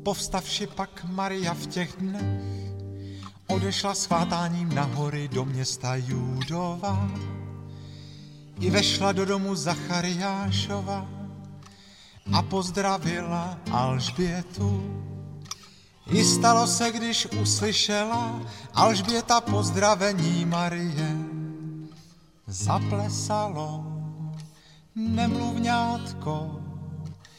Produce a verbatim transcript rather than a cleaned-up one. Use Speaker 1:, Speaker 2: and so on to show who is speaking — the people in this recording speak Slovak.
Speaker 1: Povstavši pak Maria v těch dnech odešla svátáním na hory do města Júdova i vešla do domu Zachariášova a pozdravila Alžbětu. I stalo se, když uslyšela Alžběta pozdravení Marie, zaplesalo nemluvňátko